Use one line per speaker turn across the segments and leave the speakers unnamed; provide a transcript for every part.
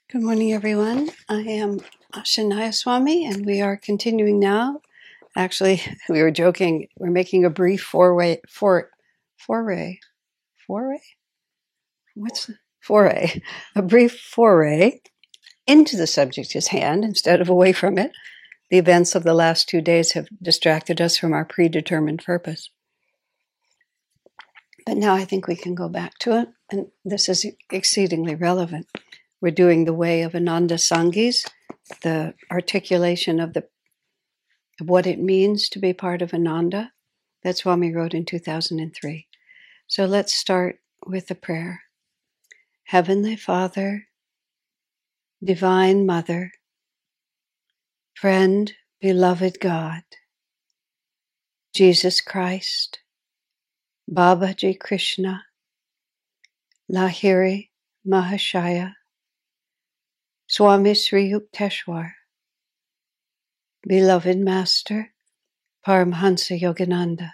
Good morning, everyone. I am Shanaya Swami, and we are continuing now. Actually, we were joking. We're making a brief foray. What's the foray? A brief foray into the subject at hand instead of away from it. The events of the last 2 days have distracted us from our predetermined purpose. But now I think we can go back to it, and this is exceedingly relevant. We're doing the way of Ananda Sangis, the articulation of what it means to be part of Ananda. That's Swami wrote in 2003. So let's start with the prayer. Heavenly Father, Divine Mother, Friend, Beloved God, Jesus Christ, Babaji Krishna, Lahiri Mahashaya, Swami Sri Yukteswar, Beloved Master, Paramhansa Yogananda,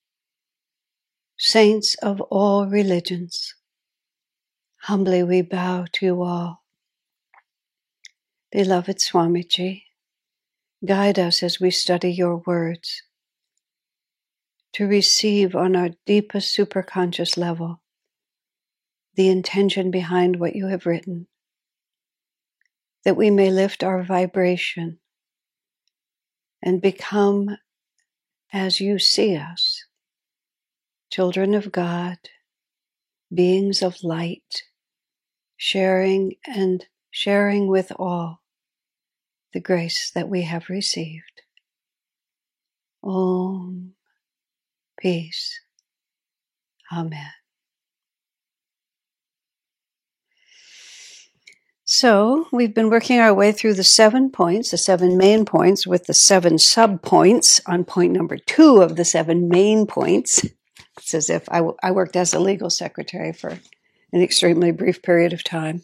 Saints of all religions, humbly we bow to you all. Beloved Swamiji, guide us as we study your words to receive on our deepest superconscious level the intention behind what you have written, that we may lift our vibration and become as you see us, children of God, beings of light, sharing with all the grace that we have received. Om, peace. Amen. So we've been working our way through the 7 points, the 7 main points, with the 7 sub-points on point number 2 of the 7 main points. It's as if I worked as a legal secretary for an extremely brief period of time.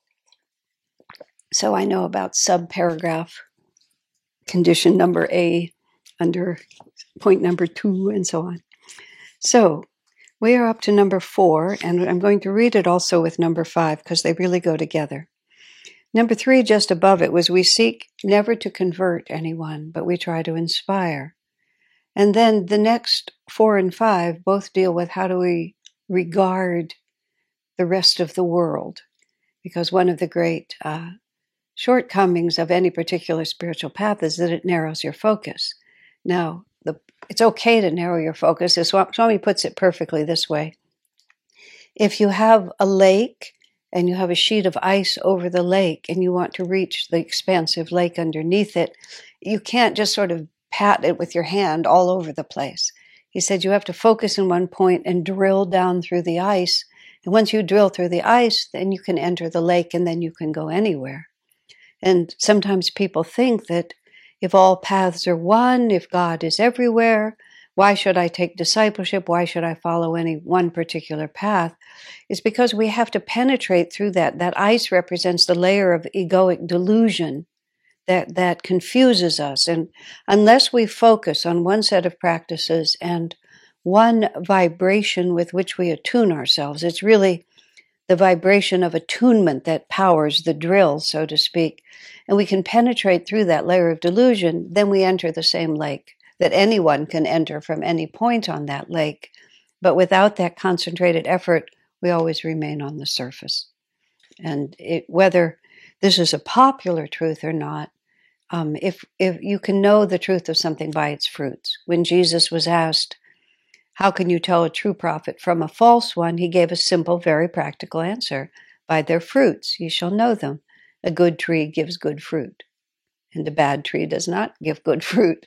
So I know about sub-paragraph condition number A under point number 2 and so on. So we are up to number 4, and I'm going to read it also with number 5 because they really go together. Number 3, just above it, was we seek never to convert anyone, but we try to inspire. And then the next 4 and 5 both deal with how do we regard the rest of the world. Because one of the great shortcomings of any particular spiritual path is that it narrows your focus. Now, it's okay to narrow your focus. As Swami puts it perfectly this way. If you have a lake and you have a sheet of ice over the lake and you want to reach the expansive lake underneath it, you can't just sort of pat it with your hand all over the place. He said you have to focus in one point and drill down through the ice. And once you drill through the ice, then you can enter the lake and then you can go anywhere. And sometimes people think that if all paths are one, if God is everywhere, why should I take discipleship? Why should I follow any one particular path? It's because we have to penetrate through that. That ice represents the layer of egoic delusion that confuses us. And unless we focus on one set of practices and one vibration with which we attune ourselves, it's really the vibration of attunement that powers the drill, so to speak, and we can penetrate through that layer of delusion, then we enter the same lake that anyone can enter from any point on that lake. But without that concentrated effort, we always remain on the surface. And whether this is a popular truth or not, if you can know the truth of something by its fruits. When Jesus was asked, how can you tell a true prophet from a false one? He gave a simple, very practical answer. By their fruits ye shall know them. A good tree gives good fruit, and a bad tree does not give good fruit.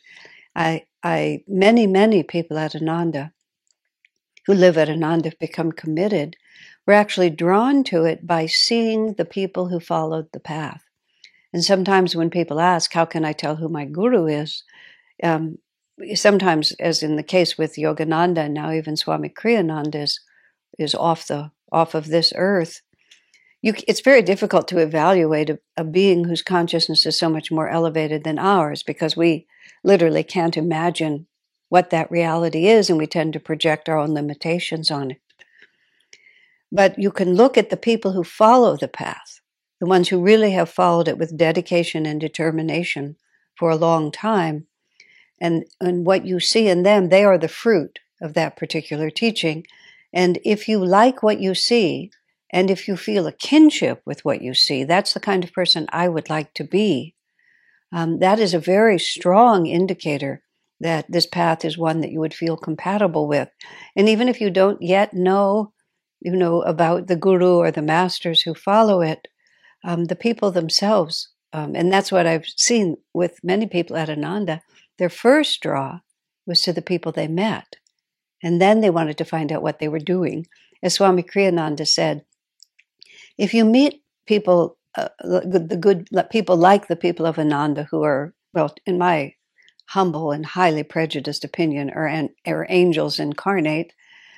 Many people at Ananda who live at Ananda have become committed. We're actually drawn to it by seeing the people who followed the path. And sometimes when people ask, how can I tell who my guru is? Sometimes, as in the case with Yogananda, and now even Swami Kriyananda is off of this earth. It's very difficult to evaluate a being whose consciousness is so much more elevated than ours, because we literally can't imagine what that reality is, and we tend to project our own limitations on it. But you can look at the people who follow the path, the ones who really have followed it with dedication and determination for a long time. And what you see in them, they are the fruit of that particular teaching. And if you like what you see, and if you feel a kinship with what you see, that's the kind of person I would like to be. That is a very strong indicator that this path is one that you would feel compatible with. And even if you don't yet know, about the guru or the masters who follow it, the people themselves, and that's what I've seen with many people at Ananda, their first draw was to the people they met. And then they wanted to find out what they were doing. As Swami Kriyananda said, if you meet people, the good people like the people of Ananda who are, well, in my humble and highly prejudiced opinion, are angels incarnate,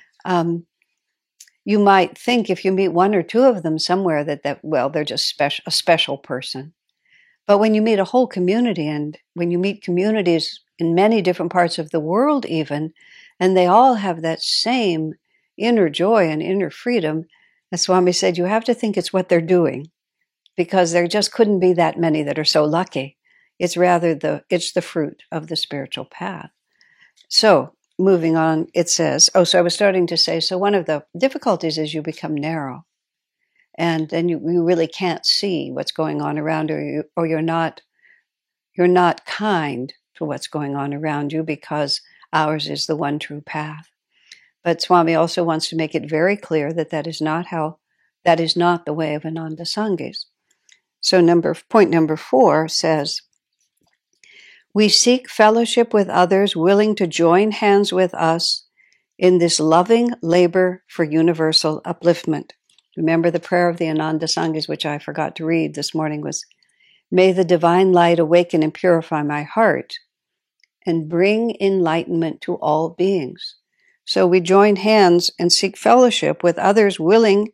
you might think if you meet one or two of them somewhere that they're just a special person. But when you meet a whole community, and when you meet communities in many different parts of the world even, and they all have that same inner joy and inner freedom, as Swami said, you have to think it's what they're doing, because there just couldn't be that many that are so lucky. It's rather it's the fruit of the spiritual path. So, moving on, it says, so I was starting to say, so one of the difficulties is you become narrow. And then you really can't see what's going on around you, or you're not kind to what's going on around you, because ours is the one true path. But Swami also wants to make it very clear that is not the way of Ananda Sangis. So point number 4 says, we seek fellowship with others willing to join hands with us in this loving labor for universal upliftment. Remember the prayer of the Ananda Sangis, which I forgot to read this morning, was, may the divine light awaken and purify my heart and bring enlightenment to all beings. So we join hands and seek fellowship with others willing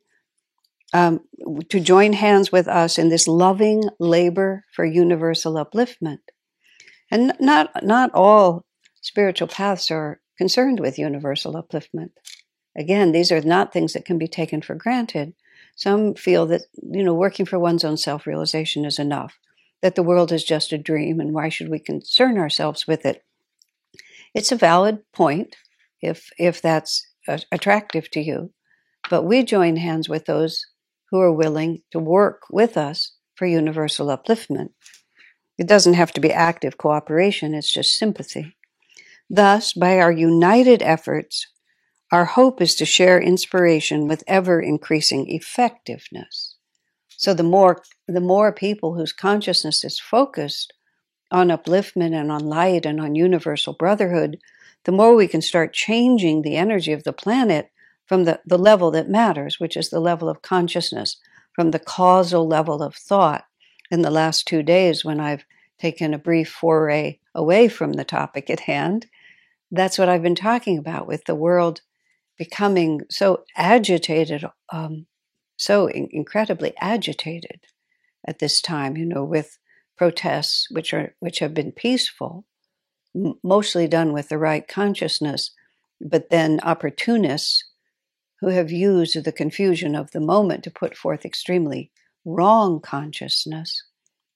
to join hands with us in this loving labor for universal upliftment. And not all spiritual paths are concerned with universal upliftment. Again, these are not things that can be taken for granted. Some feel that, working for one's own self-realization is enough, that the world is just a dream, and why should we concern ourselves with it? It's a valid point if that's attractive to you. But we join hands with those who are willing to work with us for universal upliftment. It doesn't have to be active cooperation, it's just sympathy. Thus, by our united efforts, our hope is to share inspiration with ever-increasing effectiveness. So the more people whose consciousness is focused on upliftment and on light and on universal brotherhood, the more we can start changing the energy of the planet from the level that matters, which is the level of consciousness, from the causal level of thought. In the last 2 days, when I've taken a brief foray away from the topic at hand, that's what I've been talking about, with the world becoming so agitated, so incredibly agitated at this time, with protests which have been peaceful, mostly done with the right consciousness, but then opportunists who have used the confusion of the moment to put forth extremely wrong consciousness.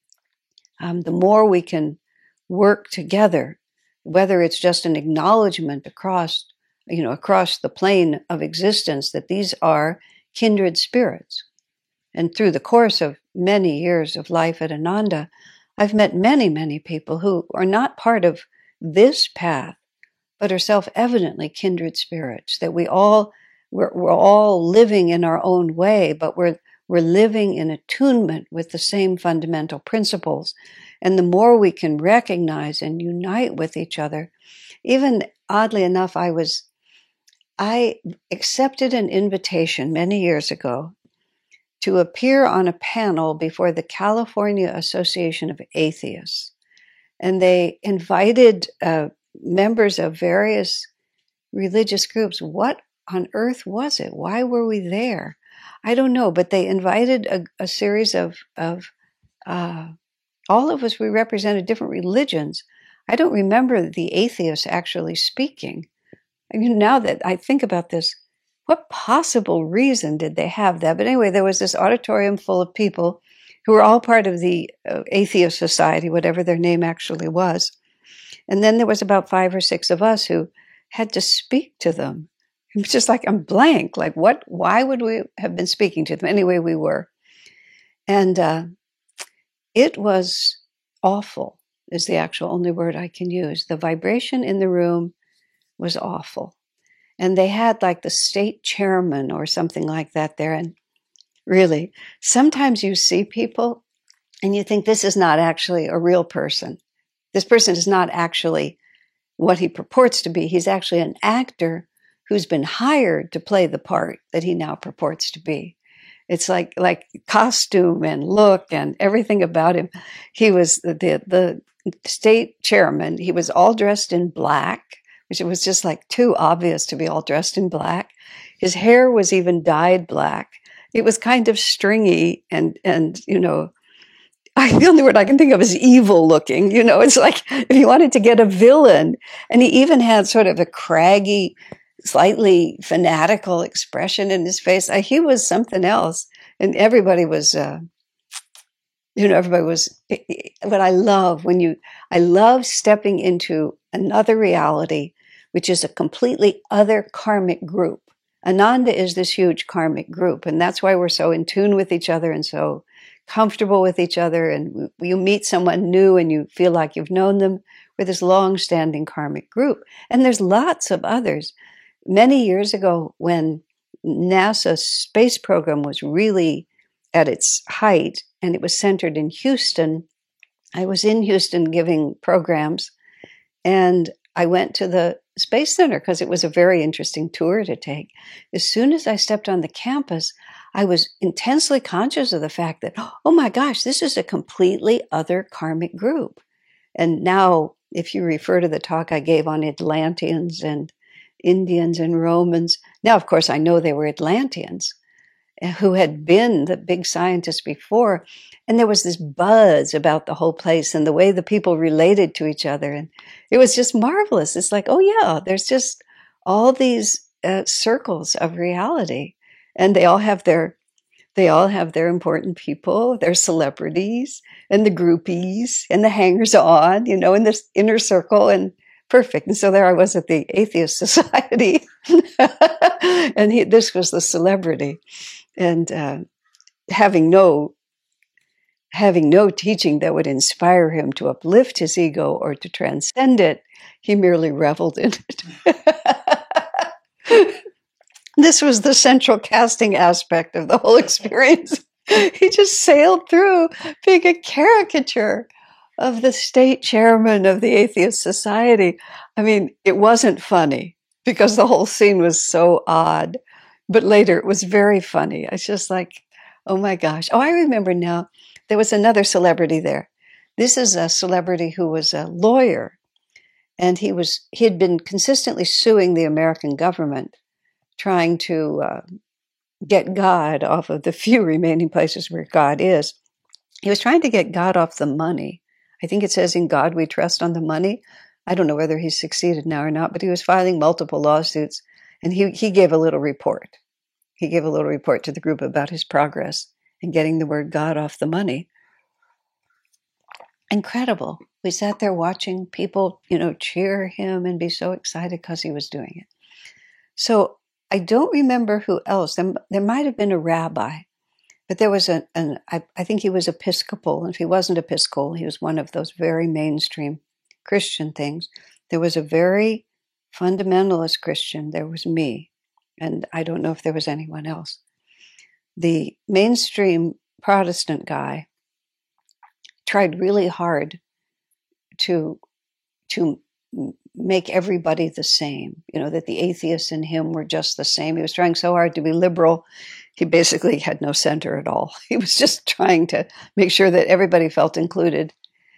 The more we can work together, whether it's just an acknowledgement across the plane of existence that these are kindred spirits. And through the course of many years of life at Ananda, I've met many, many people who are not part of this path, but are self-evidently kindred spirits, that we're all living in our own way, but we're living in attunement with the same fundamental principles. And the more we can recognize and unite with each other, even oddly enough, I accepted an invitation many years ago to appear on a panel before the California Association of Atheists. And they invited members of various religious groups. What on earth was it? Why were we there? I don't know, but they invited a series of all of us, we represented different religions. I don't remember the atheists actually speaking. I mean, now that I think about this, what possible reason did they have that? But anyway, there was this auditorium full of people, who were all part of the Atheist Society, whatever their name actually was. And then there was about 5 or 6 of us who had to speak to them. It was just like, I'm blank. Like, what? Why would we have been speaking to them? Anyway, we were. And it was awful, is the actual only word I can use. The vibration in the room was awful. And they had like the state chairman or something like that there. And really, sometimes you see people and you think this is not actually a real person. This person is not actually what he purports to be. He's actually an actor who's been hired to play the part that he now purports to be. It's like costume and look and everything about him. He was the state chairman. He was all dressed in black, which it was just like too obvious to be all dressed in black. His hair was even dyed black. It was kind of stringy and you know, the only word I can think of is evil looking. You know, it's like if you wanted to get a villain. And he even had sort of a craggy, slightly fanatical expression in his face. He was something else. And everybody was, everybody was, what I love I love stepping into another reality, which is a completely other karmic group. Ananda is this huge karmic group. And that's why we're so in tune with each other and so comfortable with each other. And you meet someone new and you feel like you've known them. We're this long-standing karmic group. And there's lots of others. Many years ago, when NASA's space program was really at its height, and it was centered in Houston, I was in Houston giving programs, and I went to the Space Center because it was a very interesting tour to take. As soon as I stepped on the campus, I was intensely conscious of the fact that, oh my gosh, this is a completely other karmic group. And now, if you refer to the talk I gave on Atlanteans and Indians and Romans. Now, of course, I know they were Atlanteans who had been the big scientists before. And there was this buzz about the whole place and the way the people related to each other. And it was just marvelous. It's like, oh yeah, there's just all these circles of reality. And they all have their important people, their celebrities, and the groupies, and the hangers-on, you know, in this inner circle, and perfect. And so there I was at the Atheist Society, and this was the celebrity, and having no teaching that would inspire him to uplift his ego or to transcend it, he merely reveled in it. This was the central casting aspect of the whole experience. He just sailed through being a caricature of the state chairman of the Atheist Society. I mean, it wasn't funny because the whole scene was so odd, but later it was very funny. It's just like, oh my gosh. Oh, I remember now. There was another celebrity there. This is a celebrity who was a lawyer, and he had been consistently suing the American government, trying to get God off of the few remaining places where God is. He was trying to get God off the money. I think it says, in God we trust on the money. I don't know whether he's succeeded now or not, but he was filing multiple lawsuits, and he gave a little report. He gave a little report to the group about his progress in getting the word God off the money. Incredible. We sat there watching people, cheer him and be so excited because he was doing it. So I don't remember who else. There might have been a rabbi, but there was I think he was Episcopal. And if he wasn't Episcopal, he was one of those very mainstream Christian things. There was a very fundamentalist Christian. There was me. And I don't know if there was anyone else. The mainstream Protestant guy tried really hard to make everybody the same, that the atheists in him were just the same. He was trying so hard to be liberal. He basically had no center at all. He was just trying to make sure that everybody felt included.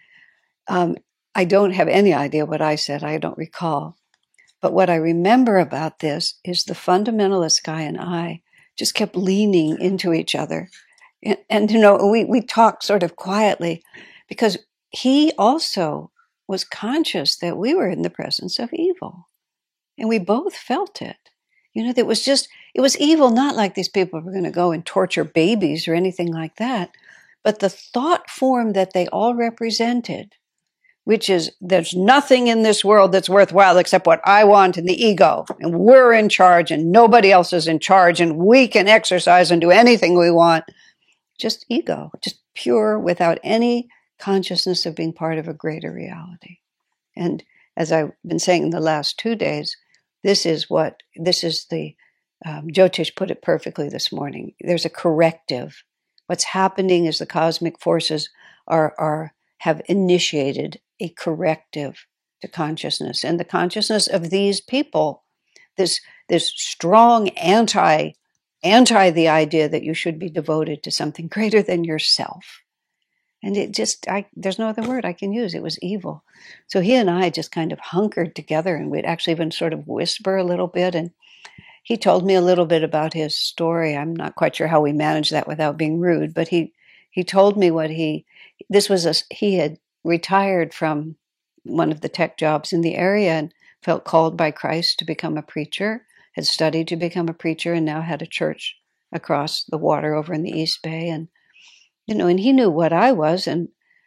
I don't have any idea what I said. I don't recall. But what I remember about this is the fundamentalist guy and I just kept leaning into each other. And we talked sort of quietly because he also was conscious that we were in the presence of evil. And we both felt it. It was evil, not like these people were going to go and torture babies or anything like that, But the thought form that they all represented, which is there's nothing in this world that's worthwhile except what I want and the ego. And we're in charge and nobody else is in charge and we can exercise and do anything we want. Just ego, just pure, without any consciousness of being part of a greater reality. And as I've been saying in the last 2 days, this is the, Jyotish put it perfectly this morning. There's a corrective. What's happening is the cosmic forces have initiated a corrective to consciousness. And the consciousness of these people, this strong anti the idea that you should be devoted to something greater than yourself. And it just, there's no other word I can use. It was evil. So he and I just kind of hunkered together, and we'd actually even sort of whisper a little bit. And he told me a little bit about his story. I'm not quite sure how we managed that without being rude, but he told me he had retired from one of the tech jobs in the area and felt called by Christ to become a preacher, had studied to become a preacher, and now had a church across the water over in the East Bay. And and he knew what I was, and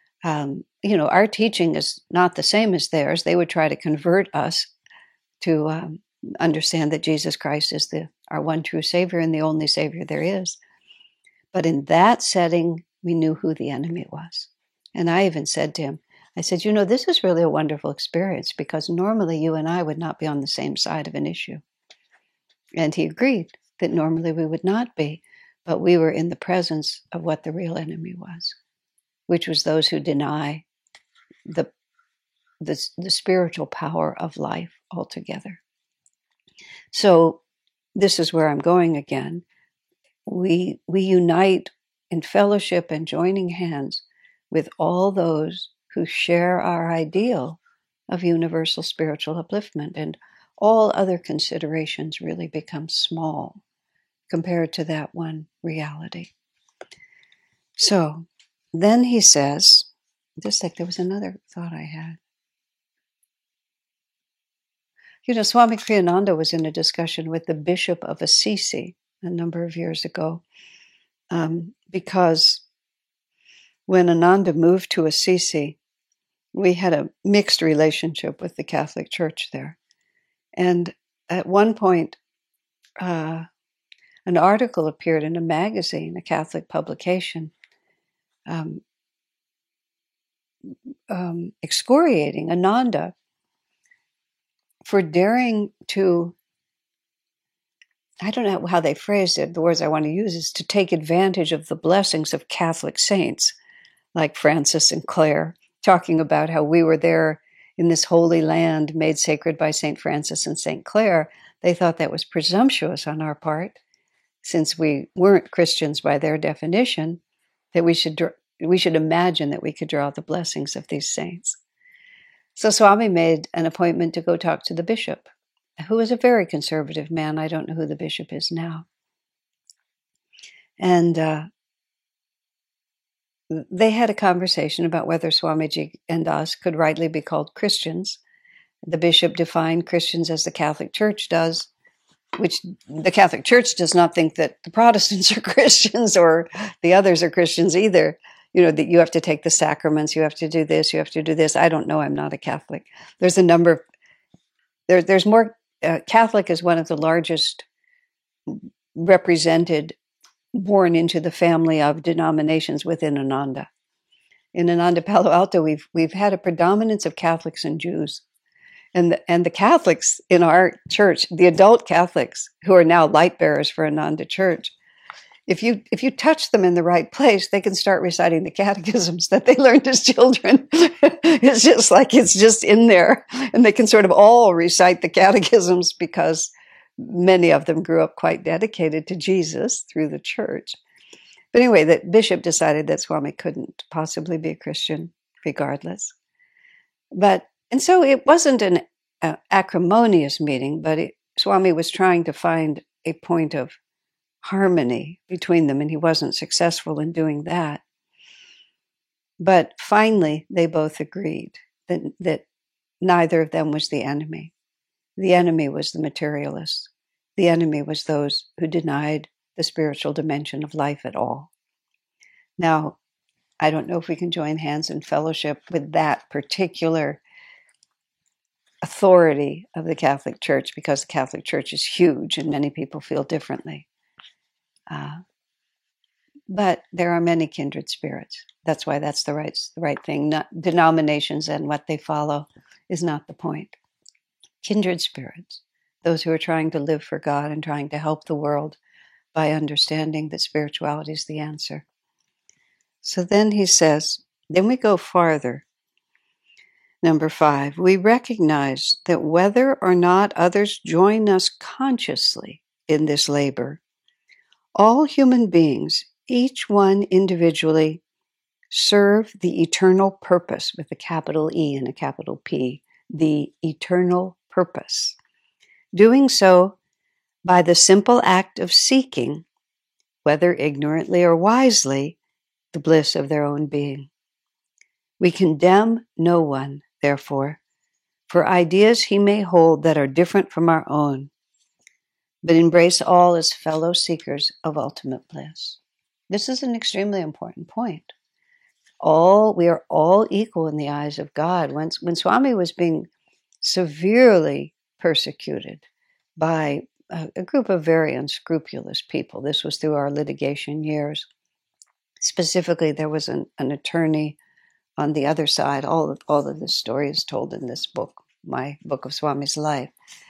our teaching is not the same as theirs. They would try to convert us to understand that Jesus Christ is our one true Savior and the only Savior there is. But in that setting, we knew who the enemy was. And I even said to him, I said, this is really a wonderful experience, because normally you and I would not be on the same side of an issue. And he agreed that normally we would not be. But we were in the presence of what the real enemy was, which was those who deny the spiritual power of life altogether. So this is where I'm going again. We unite in fellowship and joining hands with all those who share our ideal of universal spiritual upliftment, and all other considerations really become small compared to that one reality. So then he says, just like there was another thought I had. Swami Kriyananda was in a discussion with the Bishop of Assisi a number of years ago, because when Ananda moved to Assisi, we had a mixed relationship with the Catholic Church there. And at one point, an article appeared in a magazine, a Catholic publication, excoriating Ananda for daring to, I don't know how they phrased it, the words I want to use is to take advantage of the blessings of Catholic saints like Francis and Clare, talking about how we were there in this holy land made sacred by St. Francis and St. Clare. They thought that was presumptuous on our part, since we weren't Christians by their definition, that we should imagine that we could draw the blessings of these saints. So Swami made an appointment to go talk to the bishop, who was a very conservative man. I don't know who the bishop is now. And they had a conversation about whether Swamiji and us could rightly be called Christians. The bishop defined Christians as the Catholic Church does, which the Catholic Church does not think that the Protestants are Christians or the others are Christians either. That you have to take the sacraments, you have to do this, you have to do this. I don't know, I'm not a Catholic. There's a number, there's more, Catholic is one of the largest represented, born into the family of denominations within Ananda. In Ananda Palo Alto, we've had a predominance of Catholics and Jews. And the Catholics in our church, the adult Catholics who are now light bearers for Ananda Church, if you touch them in the right place, they can start reciting the catechisms that they learned as children. It's just like it's just in there. And they can sort of all recite the catechisms because many of them grew up quite dedicated to Jesus through the church. But anyway, the bishop decided that Swami couldn't possibly be a Christian regardless. And so it wasn't an acrimonious meeting, but Swami was trying to find a point of harmony between them, and he wasn't successful in doing that. But finally, they both agreed that neither of them was the enemy. The enemy was the materialists. The enemy was those who denied the spiritual dimension of life at all. Now, I don't know if we can join hands in fellowship with that particular authority of the Catholic Church, because the Catholic Church is huge and many people feel differently. But there are many kindred spirits. That's why that's the right thing. Not denominations and what they follow is not the point. Kindred spirits, those who are trying to live for God and trying to help the world by understanding that spirituality is the answer. So then he says, then we go farther. Number 5, we recognize that whether or not others join us consciously in this labor, all human beings, each one individually, serve the eternal purpose with a capital E and a capital P, the eternal purpose. Doing so by the simple act of seeking, whether ignorantly or wisely, the bliss of their own being. We condemn no one, therefore, for ideas he may hold that are different from our own, but embrace all as fellow seekers of ultimate bliss. This is an extremely important point. We are all equal in the eyes of God. When Swami was being severely persecuted by a group of very unscrupulous people, this was through our litigation years. Specifically, there was an attorney on the other side. All of this story is told in this book, my book of Swami's life.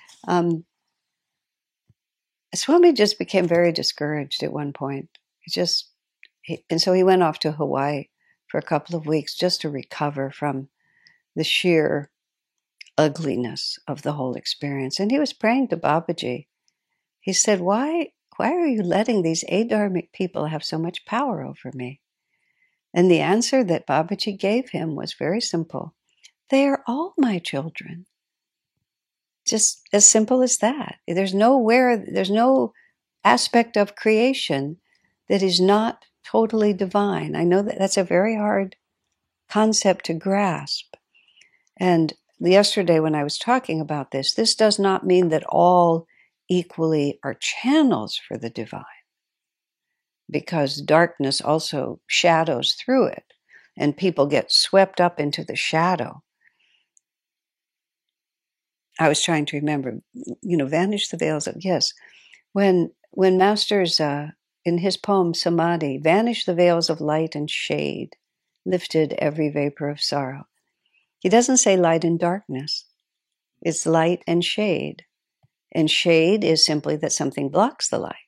Swami just became very discouraged at one point. And so he went off to Hawaii for a couple of weeks just to recover from the sheer ugliness of the whole experience. And he was praying to Babaji. He said, why are you letting these adharmic people have so much power over me? And the answer that Babaji gave him was very simple. They are all my children. Just as simple as that. There's no aspect of creation that is not totally divine. I know that that's a very hard concept to grasp. And yesterday when I was talking about this does not mean that all equally are channels for the divine, because darkness also shadows through it, and people get swept up into the shadow. I was trying to remember, vanish the veils of, yes. When Master's, in his poem Samadhi, vanish the veils of light and shade, lifted every vapor of sorrow. He doesn't say light and darkness. It's light and shade. And shade is simply that something blocks the light.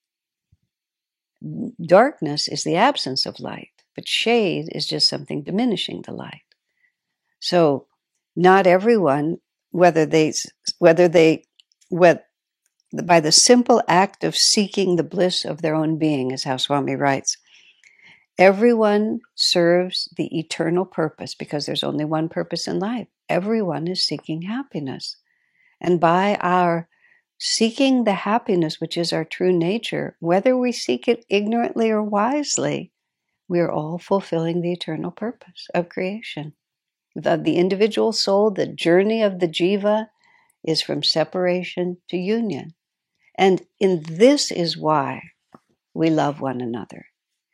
Darkness is the absence of light, but shade is just something diminishing the light. So not everyone, whether by the simple act of seeking the bliss of their own being, is how Swami writes, everyone serves the eternal purpose, because there's only one purpose in life. Everyone is seeking happiness. And by our seeking the happiness, which is our true nature, whether we seek it ignorantly or wisely, we are all fulfilling the eternal purpose of creation. The individual soul, the journey of the jiva, is from separation to union. And this is why we love one another.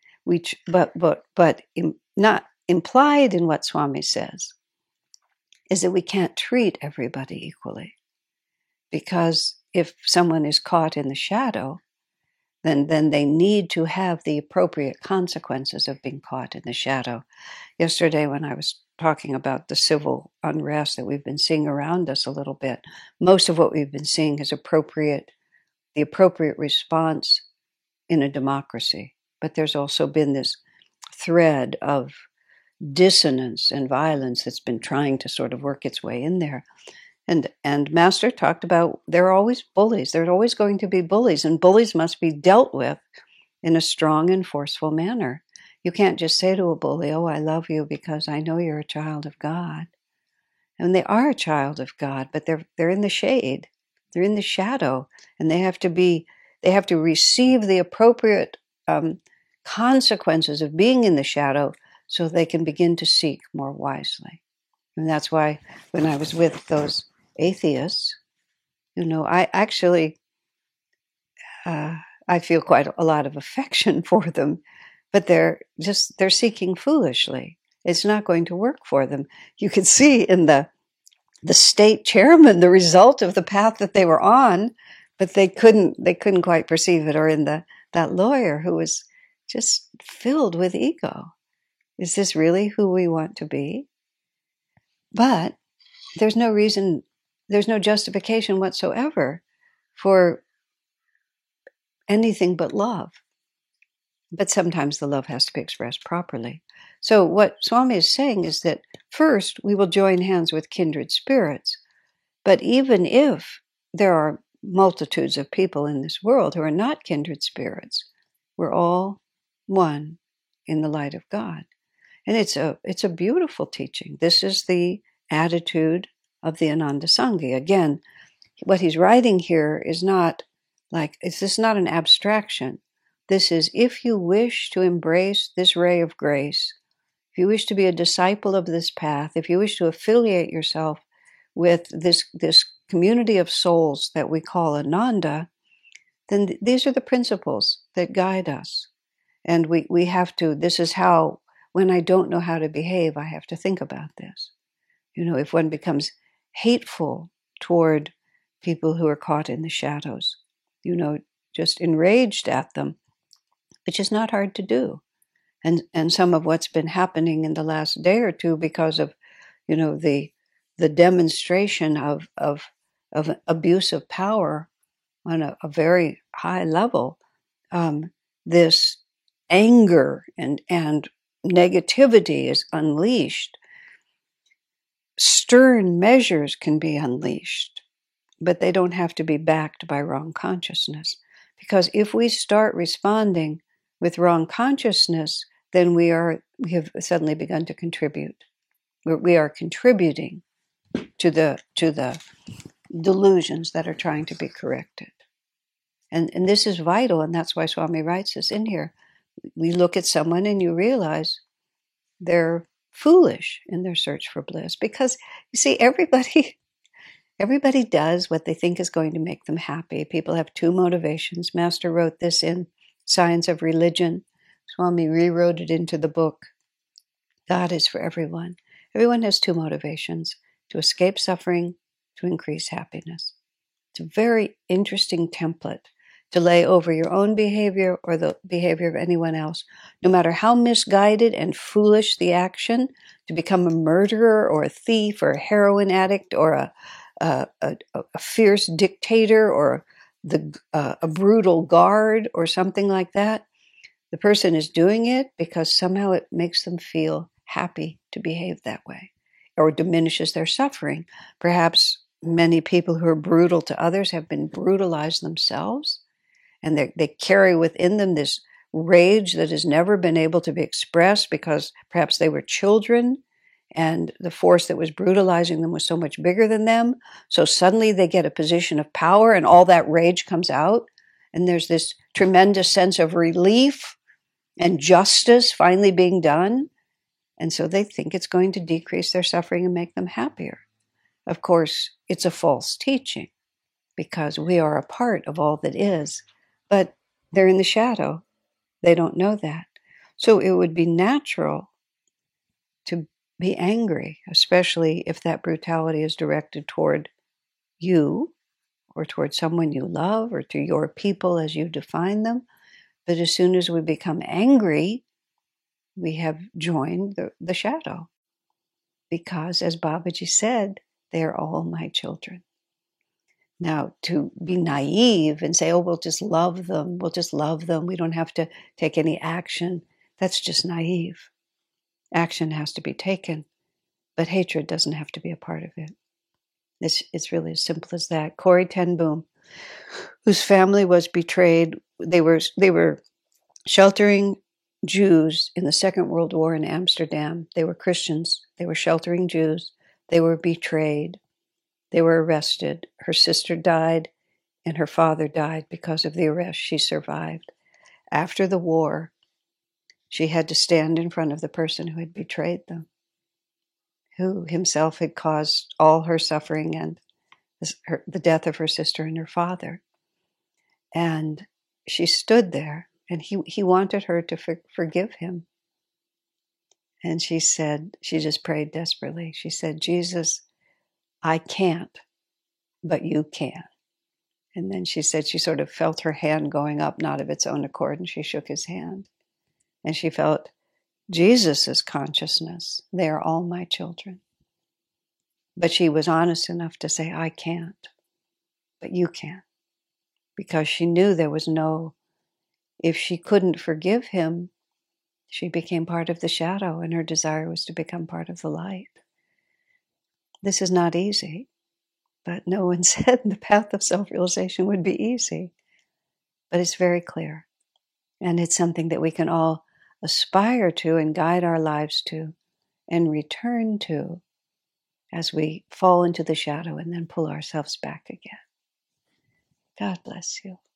But not implied in what Swami says is that we can't treat everybody equally. Because if someone is caught in the shadow, then they need to have the appropriate consequences of being caught in the shadow. Yesterday, when I was talking about the civil unrest that we've been seeing around us a little bit, most of what we've been seeing is the appropriate response in a democracy. But there's also been this thread of dissonance and violence that's been trying to sort of work its way in there. And Master talked about there are always bullies. There are always going to be bullies, and bullies must be dealt with in a strong and forceful manner. You can't just say to a bully, "Oh, I love you because I know you're a child of God." And they are a child of God, but they're in the shade. They're in the shadow, and they have to receive the appropriate consequences of being in the shadow so they can begin to seek more wisely. And that's why when I was with those atheists, I actually I feel quite a lot of affection for them, but they're seeking foolishly. It's not going to work for them. You could see in the state chairman the result of the path that they were on, but they couldn't quite perceive it. Or in that lawyer who was just filled with ego. Is this really who we want to be? But there's no reason, there's no justification whatsoever for anything but love. But sometimes the love has to be expressed properly. So what Swami is saying is that first we will join hands with kindred spirits. But even if there are multitudes of people in this world who are not kindred spirits, we're all one in the light of God. And it's a beautiful teaching. This is the attitude of the Ananda Sanghi. Again, what he's writing here is not this is not an abstraction. This is, if you wish to embrace this ray of grace, if you wish to be a disciple of this path, if you wish to affiliate yourself with this community of souls that we call Ananda, then these are the principles that guide us. And we have to, this is how, when I don't know how to behave, I have to think about this. If one becomes hateful toward people who are caught in the shadows, just enraged at them, which is not hard to do. And some of what's been happening in the last day or two because of, the demonstration of abuse of power on a very high level, this anger and negativity is unleashed. Stern measures can be unleashed, but they don't have to be backed by wrong consciousness. Because if we start responding with wrong consciousness, then we have suddenly begun to contribute. We are contributing to the delusions that are trying to be corrected. And this is vital, and that's why Swami writes this in here. We look at someone and you realize they're foolish in their search for bliss. Because, you see, everybody does what they think is going to make them happy. People have two motivations. Master wrote this in Science of Religion. Swami rewrote it into the book. God is for everyone. Everyone has two motivations: to escape suffering, to increase happiness. It's a very interesting template to lay over your own behavior or the behavior of anyone else. No matter how misguided and foolish the action, to become a murderer or a thief or a heroin addict or a fierce dictator or a brutal guard or something like that, the person is doing it because somehow it makes them feel happy to behave that way, or diminishes their suffering. Perhaps many people who are brutal to others have been brutalized themselves, and they carry within them this rage that has never been able to be expressed because perhaps they were children and the force that was brutalizing them was so much bigger than them. So suddenly they get a position of power and all that rage comes out, and there's this tremendous sense of relief and justice finally being done. And so they think it's going to decrease their suffering and make them happier. Of course, it's a false teaching because we are a part of all that is, but they're in the shadow. They don't know that. So it would be natural to be angry, especially if that brutality is directed toward you or toward someone you love or to your people as you define them. But as soon as we become angry, we have joined the shadow. Because, as Babaji said, they are all my children. Now, to be naive and say, oh, we'll just love them, we don't have to take any action, that's just naive. Action has to be taken, but hatred doesn't have to be a part of it. It's really as simple as that. Corrie ten Boom, whose family was betrayed, they were sheltering Jews in the Second World War in Amsterdam. They were Christians. They were sheltering Jews. They were betrayed. They were arrested. Her sister died, and her father died because of the arrest. She survived. After the war, she had to stand in front of the person who had betrayed them, who himself had caused all her suffering and the death of her sister and her father. And she stood there And he wanted her to forgive him. And she said, she just prayed desperately. She said, Jesus, I can't, but you can. And then she said she sort of felt her hand going up, not of its own accord, and she shook his hand. And she felt Jesus's consciousness. They are all my children. But she was honest enough to say, I can't, but you can. Because she knew there was no, if she couldn't forgive him, she became part of the shadow, and her desire was to become part of the light. This is not easy, but no one said the path of self-realization would be easy. But it's very clear. And it's something that we can all aspire to and guide our lives to and return to as we fall into the shadow and then pull ourselves back again. God bless you.